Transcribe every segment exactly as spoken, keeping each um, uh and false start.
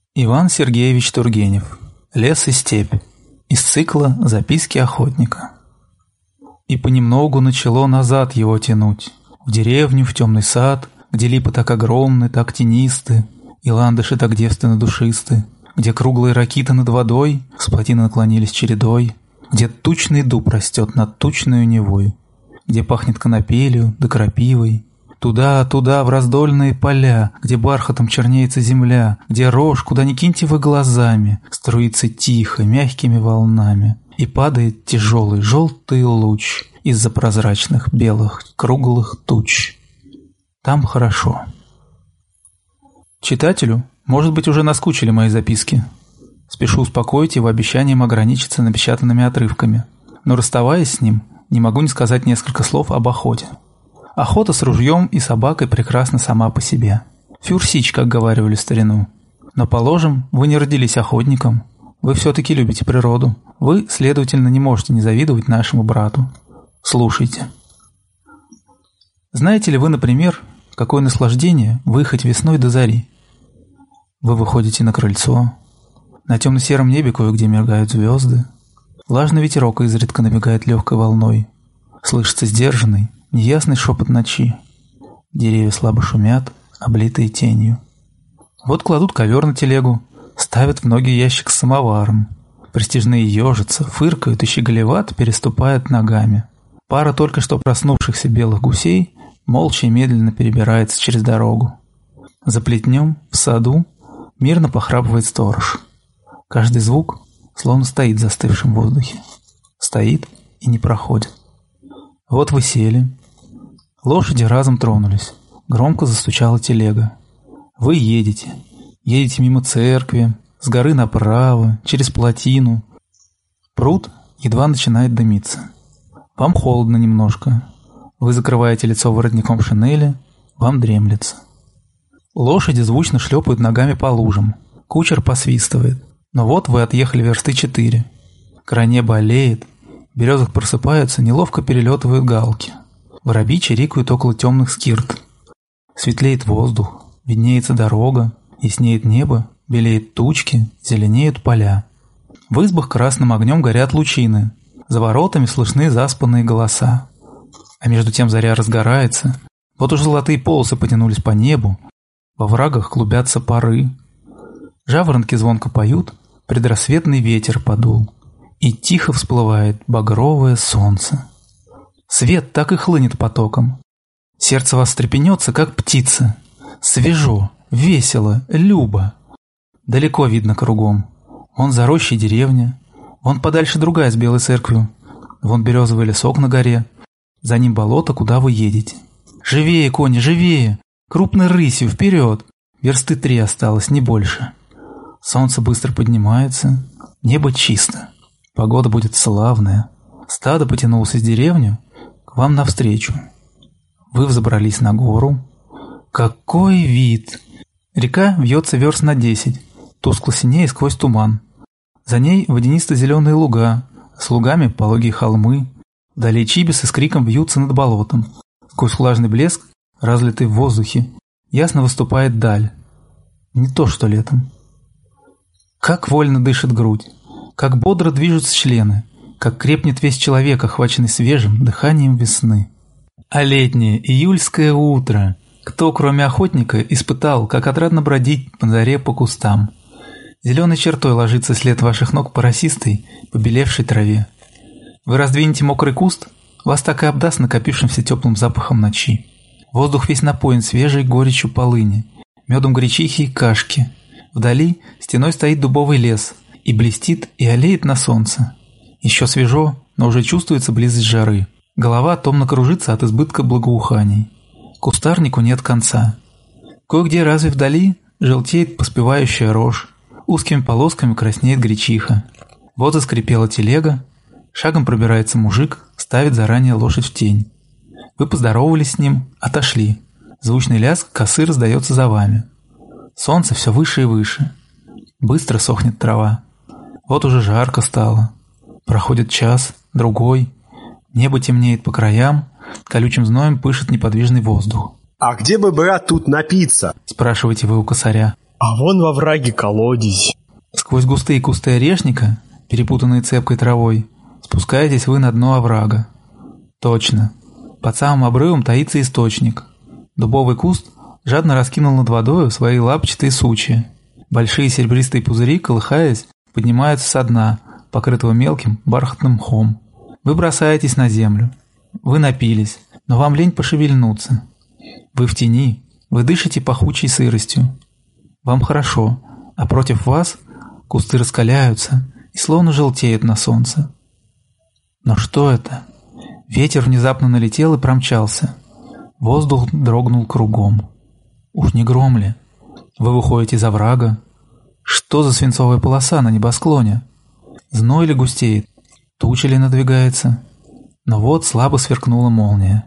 Иван Сергеевич Тургенев. «Лес и степь». Из цикла «Записки охотника». И понемногу начало назад его тянуть, в деревню, в темный сад, где липы так огромны, так тенисты, и ландыши так девственно душисты, где круглые ракиты над водой с плотины наклонились чередой, где тучный дуб растет над тучною Невой, где пахнет конопелью да крапивой. Туда, туда, в раздольные поля, где бархатом чернеется земля, где рожь, куда ни киньте вы глазами, струится тихо, мягкими волнами, и падает тяжелый желтый луч из-за прозрачных белых круглых туч. Там хорошо. Читателю, может быть, уже наскучили мои записки. Спешу успокоить его обещанием ограничиться напечатанными отрывками, но, расставаясь с ним, не могу не сказать несколько слов об охоте. Охота с ружьем и собакой прекрасна сама по себе. Фюрсич, как говаривали в старину. Но, положим, вы не родились охотником. Вы все-таки любите природу. Вы, следовательно, не можете не завидовать нашему брату. Слушайте. Знаете ли вы, например, какое наслаждение выехать весной до зари? Вы выходите на крыльцо. На темно-сером небе кое-где мигают звезды. Влажный ветерок изредка набегает легкой волной. Слышится сдержанный, неясный шепот ночи. Деревья слабо шумят, облитые тенью. Вот кладут ковер на телегу, ставят в ноги ящик с самоваром. Престижные ежатся, фыркают и щеголевато переступают ногами. Пара только что проснувшихся белых гусей молча и медленно перебирается через дорогу. За плетнем, в саду, мирно похрапывает сторож. Каждый звук словно стоит в застывшем воздухе. Стоит и не проходит. Вот вы сели. Лошади разом тронулись. Громко застучала телега. Вы едете. Едете мимо церкви, с горы направо, через плотину. Пруд едва начинает дымиться. Вам холодно немножко. Вы закрываете лицо воротником шинели, вам дремлется. Лошади звучно шлепают ногами по лужам. Кучер посвистывает. Но вот вы отъехали версты четыре. Край неба олеет. В березах просыпаются, неловко перелетывают галки. Воробьи чирикают около темных скирт. Светлеет воздух, виднеется дорога, яснеет небо, белеют тучки, зеленеют поля. В избах красным огнем горят лучины. За воротами слышны заспанные голоса. А между тем заря разгорается. Вот уж золотые полосы потянулись по небу. Во врагах клубятся пары. Жаворонки звонко поют, предрассветный ветер подул. И тихо всплывает багровое солнце. Свет так и хлынет потоком. Сердце вас стрепенется, как птица. Свежо, весело, любо. Далеко видно кругом. Вон за рощей деревня. Вон подальше другая с белой церковью. Вон березовый лесок на горе. За ним болото, куда вы едете. Живее, кони, живее! Крупной рысью, вперед! Версты три осталось, не больше. Солнце быстро поднимается. Небо чисто. Погода будет славная. Стадо потянулось из деревни к вам навстречу. Вы взобрались на гору. Какой вид! Река вьется верст на десять, тускло синее сквозь туман. За ней водянисто-зеленые луга, с лугами пологие холмы. Вдали чибисы с криком вьются над болотом. Сквозь влажный блеск, разлитый в воздухе, ясно выступает даль. Не то, что летом. Как вольно дышит грудь, как бодро движутся члены, как крепнет весь человек, охваченный свежим дыханием весны. А летнее июльское утро кто, кроме охотника, испытал, как отрадно бродить по заре по кустам. Зеленой чертой ложится след ваших ног по росистой, побелевшей траве. Вы раздвинете мокрый куст, вас так и обдаст накопившимся теплым запахом ночи. Воздух весь напоен свежей горечью полыни, медом гречихи и кашки. Вдали стеной стоит дубовый лес, и блестит, и олеет на солнце. Еще свежо, но уже чувствуется близость жары. Голова томно кружится от избытка благоуханий. Кустарнику нет конца. Кое-где разве вдали желтеет поспевающая рожь, узкими полосками краснеет гречиха. Вот заскрипела телега, шагом пробирается мужик, ставит заранее лошадь в тень. Вы поздоровались с ним, отошли. Звучный лязг косы раздается за вами. Солнце все выше и выше. Быстро сохнет трава. Вот уже жарко стало. Проходит час, другой. Небо темнеет по краям, колючим зноем пышет неподвижный воздух. «А где бы, брат, тут напиться?» – спрашиваете вы у косаря. А вон во враге колодец. Сквозь густые кусты орешника, перепутанные цепкой травой, спускаетесь вы на дно оврага. Точно. Под самым обрывом таится источник. Дубовый куст жадно раскинул над водою свои лапчатые сучья. Большие серебристые пузыри, колыхаясь, поднимаются со дна, покрытого мелким бархатным мхом. Вы бросаетесь на землю. Вы напились, но вам лень пошевельнуться. Вы в тени, вы дышите пахучей сыростью. Вам хорошо, а против вас кусты раскаляются и словно желтеют на солнце. Но что это? Ветер внезапно налетел и промчался. Воздух дрогнул кругом. Уж не гром ли? Вы выходите из оврага. Что за свинцовая полоса на небосклоне? Зной ли густеет? Туча ли надвигается? Но вот слабо сверкнула молния.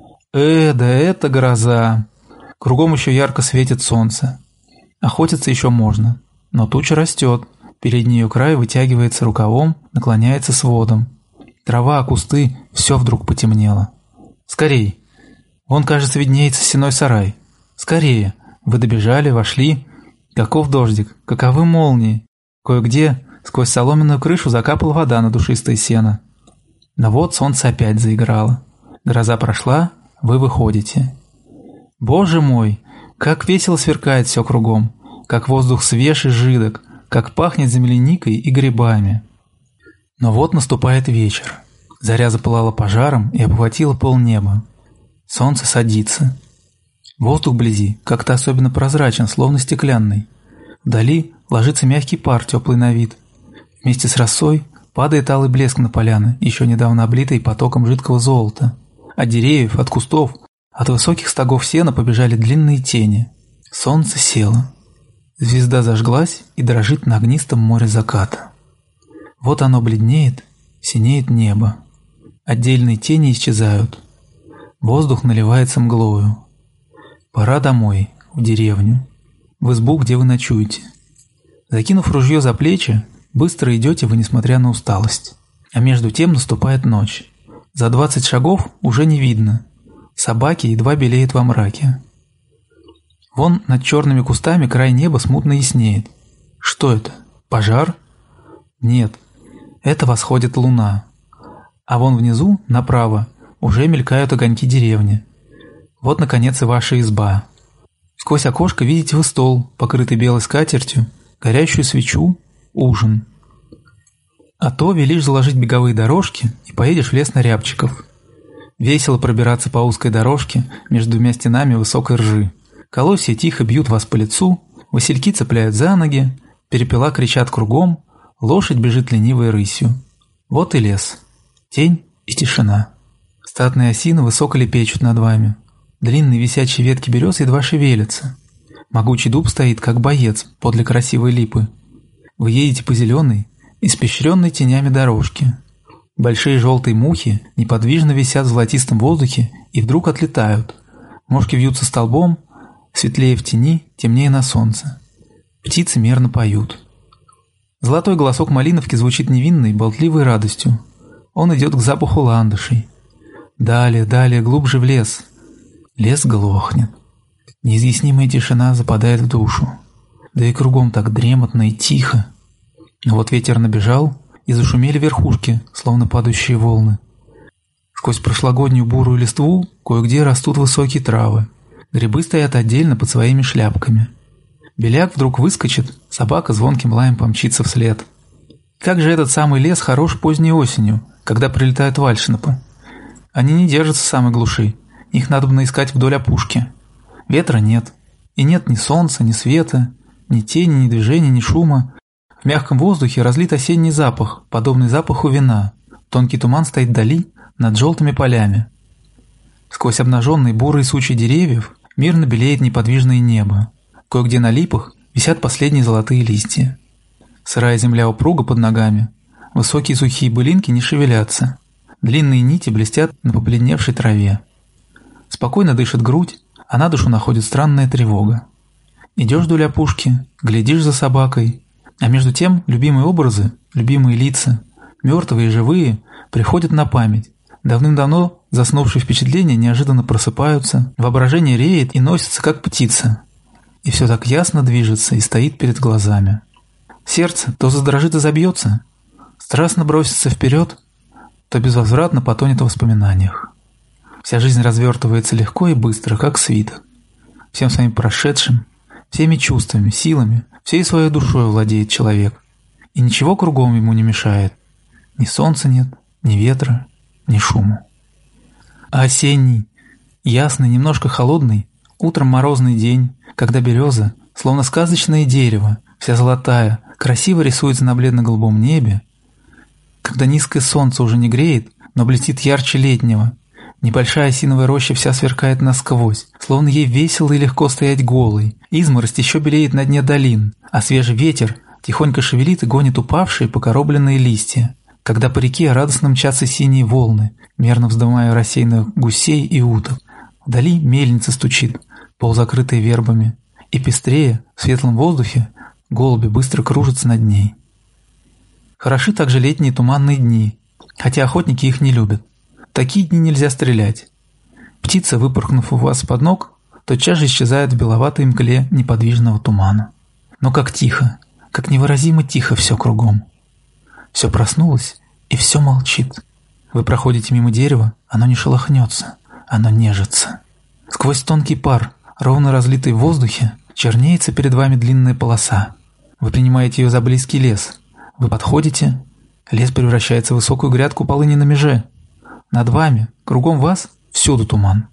Э, да это гроза! Кругом еще ярко светит солнце. Охотиться еще можно, но туча растет. Передний ее край вытягивается рукавом, наклоняется сводом. Трава, кусты, все вдруг потемнело. Скорей! Вон, кажется, виднеется сеной сарай. Скорее! Вы добежали, вошли. Каков дождик, каковы молнии. Кое-где сквозь соломенную крышу закапала вода на душистое сено. Но вот солнце опять заиграло. Гроза прошла, вы выходите. Боже мой, как весело сверкает все кругом, как воздух свеж и жидок, как пахнет земляникой и грибами. Но вот наступает вечер. Заря запылала пожаром и обхватила полнеба. Солнце садится. Воздух вблизи как-то особенно прозрачен, словно стеклянный. Вдали ложится мягкий пар, теплый на вид. Вместе с росой падает алый блеск на поляны, еще недавно облитые потоком жидкого золота. От деревьев, от кустов, от высоких стогов сена побежали длинные тени. Солнце село. Звезда зажглась и дрожит на огнистом море заката. Вот оно бледнеет, синеет небо. Отдельные тени исчезают. Воздух наливается мглою. Пора домой, в деревню, в избу, где вы ночуете. Закинув ружье за плечи, быстро идете вы, несмотря на усталость. А между тем наступает ночь. За двадцать шагов уже не видно. Собаки едва белеют во мраке. Вон над черными кустами край неба смутно яснеет. Что это? Пожар? Нет, это восходит луна. А вон внизу, направо, уже мелькают огоньки деревни. Вот, наконец, и ваша изба. Сквозь окошко видите вы стол, покрытый белой скатертью, горящую свечу, ужин. А то велишь заложить беговые дорожки и поедешь в лес на рябчиков. Весело пробираться по узкой дорожке между двумя стенами высокой ржи. Колосья тихо бьют вас по лицу, васильки цепляют за ноги, перепела кричат кругом, лошадь бежит ленивой рысью. Вот и лес. Тень и тишина. Статные осины высоко лепечут над вами. Длинные висячие ветки берез едва шевелятся. Могучий дуб стоит, как боец, подле красивой липы. Вы едете по зеленой, испещренной тенями дорожке. Большие желтые мухи неподвижно висят в золотистом воздухе и вдруг отлетают. Мошки вьются столбом, светлее в тени, темнее на солнце. Птицы мерно поют. Золотой голосок малиновки звучит невинной, болтливой радостью. Он идет к запаху ландышей. Далее, далее, глубже в лес. Лес глохнет. Неизъяснимая тишина западает в душу. Да и кругом так дремотно и тихо. Но вот ветер набежал, и зашумели верхушки, словно падающие волны. Сквозь прошлогоднюю бурую листву кое-где растут высокие травы. Грибы стоят отдельно под своими шляпками. Беляк вдруг выскочит, собака звонким лаем помчится вслед. Как же этот самый лес хорош поздней осенью, когда прилетают вальшнепы. Они не держатся в самой глуши, их надо бы искать вдоль опушки. Ветра нет, и нет ни солнца, ни света, ни тени, ни движения, ни шума. В мягком воздухе разлит осенний запах, подобный запаху вина. Тонкий туман стоит вдали, над желтыми полями. Сквозь обнаженные бурые сучья деревьев мирно белеет неподвижное небо. Кое-где на липах висят последние золотые листья. Сырая земля упруга под ногами. Высокие сухие былинки не шевелятся. Длинные нити блестят на побледневшей траве. Спокойно дышит грудь, а на душу находит странная тревога. Идешь вдоль опушки, глядишь за собакой, а между тем любимые образы, любимые лица, мертвые и живые, приходят на память. Давным-давно заснувшие впечатления неожиданно просыпаются, воображение реет и носится, как птица. и все так ясно движется и стоит перед глазами. Сердце то задрожит и забьется, страстно бросится вперед, то безвозвратно потонет в воспоминаниях. Вся жизнь развертывается легко и быстро, как свиток. Всем своим прошедшим, всеми чувствами, силами, всей своей душой владеет человек, и ничего кругом ему не мешает. Ни солнца нет, ни ветра, ни шума. А осенний, ясный, немножко холодный, утром морозный день, когда береза, словно сказочное дерево, вся золотая, красиво рисуется на бледно-голубом небе, когда низкое солнце уже не греет, но блестит ярче летнего, небольшая осиновая роща вся сверкает насквозь, словно ей весело и легко стоять голой, изморозь еще белеет на дне долин, а свежий ветер тихонько шевелит и гонит упавшие покоробленные листья, когда по реке радостно мчатся синие волны, мерно вздымая рассеянных гусей и уток. Вдали мельница стучит, полузакрытая вербами, и пестрее, в светлом воздухе, голуби быстро кружатся над ней. Хороши также летние туманные дни, хотя охотники их не любят. В такие дни нельзя стрелять. Птица, выпорхнув у вас под ног, тотчас же исчезает в беловатой мгле неподвижного тумана. Но как тихо, как невыразимо тихо все кругом. Все проснулось, и все молчит. Вы проходите мимо дерева, оно не шелохнется, оно нежится. Сквозь тонкий пар, ровно разлитый в воздухе, чернеется перед вами длинная полоса. Вы принимаете ее за близкий лес. Вы подходите, лес превращается в высокую грядку полыни на меже. Над вами, кругом вас, всюду туман.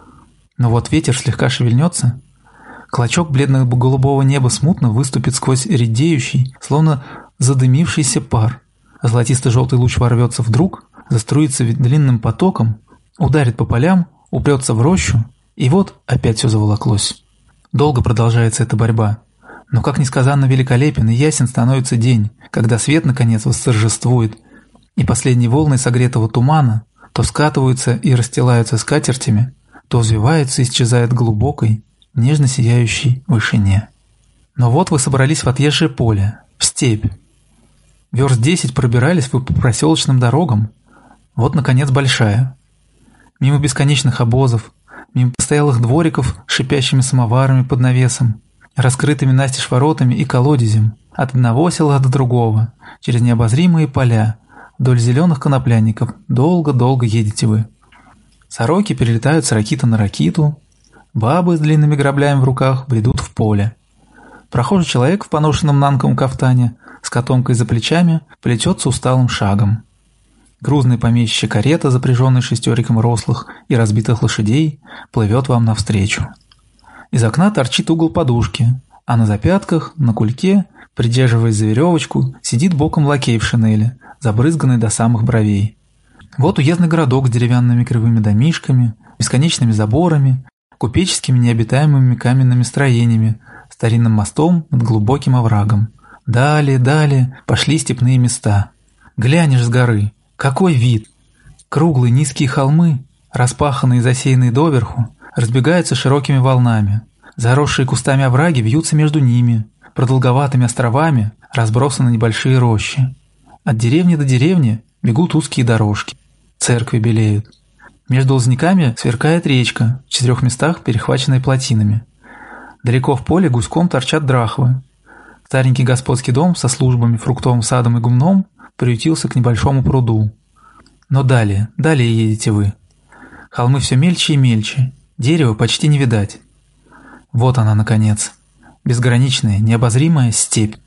Но вот ветер слегка шевельнется, клочок бледно-голубого неба смутно выступит сквозь редеющий, словно задымившийся пар. Золотисто-желтый луч ворвется вдруг, заструится длинным потоком, ударит по полям, упрется в рощу, и вот опять все заволоклось. Долго продолжается эта борьба, но как несказанно великолепен и ясен становится день, когда свет наконец восторжествует, и последние волны согретого тумана то скатываются и расстилаются скатертями, то взвиваются и исчезают в глубокой, нежно сияющей вышине. Но вот вы собрались в отъезжее поле, в степь. Верст десять пробирались вы по проселочным дорогам. Вот, наконец, большая. Мимо бесконечных обозов, мимо постоялых двориков с шипящими самоварами под навесом, раскрытыми настежь воротами и колодезем, от одного села до другого, через необозримые поля, вдоль зеленых коноплянников, долго-долго едете вы. Сороки перелетают с ракиты на ракиту, бабы с длинными граблями в руках бредут в поле. Прохожий человек в поношенном нанковом кафтане с котомкой за плечами плетется усталым шагом. Грузная помещичья карета, запряженная шестериком рослых и разбитых лошадей, плывет вам навстречу. Из окна торчит угол подушки, а на запятках, на кульке, придерживаясь за веревочку, сидит боком лакей в шинели, забрызганный до самых бровей. Вот уездный городок с деревянными кривыми домишками, бесконечными заборами, купеческими необитаемыми каменными строениями, старинным мостом над глубоким оврагом. Далее, далее пошли степные места. Глянешь с горы, какой вид! Круглые низкие холмы, распаханные и засеянные доверху, разбегаются широкими волнами. Заросшие кустами овраги вьются между ними, продолговатыми островами разбросаны небольшие рощи. От деревни до деревни бегут узкие дорожки, церкви белеют. Между лозняками сверкает речка, в четырех местах перехваченная плотинами. Далеко в поле гуськом торчат драхвы. Старенький господский дом со службами, фруктовым садом и гумном приютился к небольшому пруду. Но далее, далее едете вы. Холмы все мельче и мельче, дерева почти не видать. Вот она, наконец, безграничная, необозримая степь.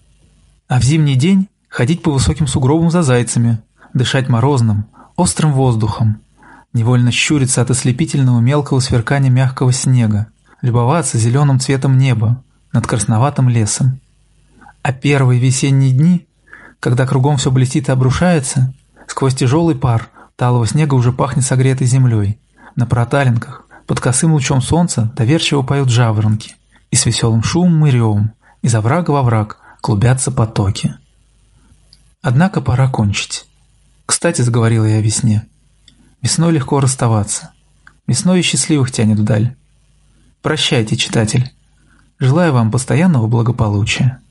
А в зимний день ходить по высоким сугробам за зайцами, дышать морозным, острым воздухом, невольно щуриться от ослепительного мелкого сверкания мягкого снега, любоваться зеленым цветом неба над красноватым лесом. А первые весенние дни, когда кругом все блестит и обрушается, сквозь тяжелый пар талого снега уже пахнет согретой землей. На проталинках, под косым лучом солнца доверчиво поют жаворонки, и с веселым шумом и ревом из оврага во враг клубятся потоки. Однако пора кончить. Кстати, заговорила я о весне. Весной легко расставаться. Весной и счастливых тянет вдаль. Прощайте, читатель. Желаю вам постоянного благополучия.